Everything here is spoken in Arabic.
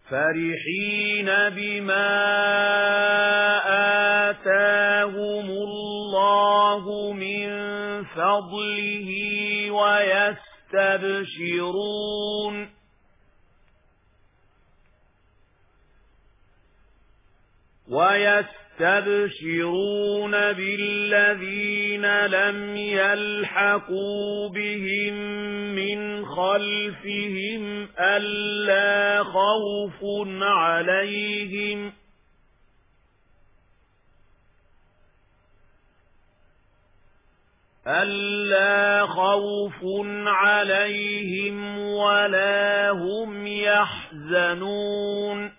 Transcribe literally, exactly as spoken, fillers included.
فرحين بما آتاهم الله من فضله ويستبشرون ويستبشرون بالذين لم يلحقوا بهم من خلفهم ألا خوف عليهم ألا خوف عليهم ولا هم يحزنون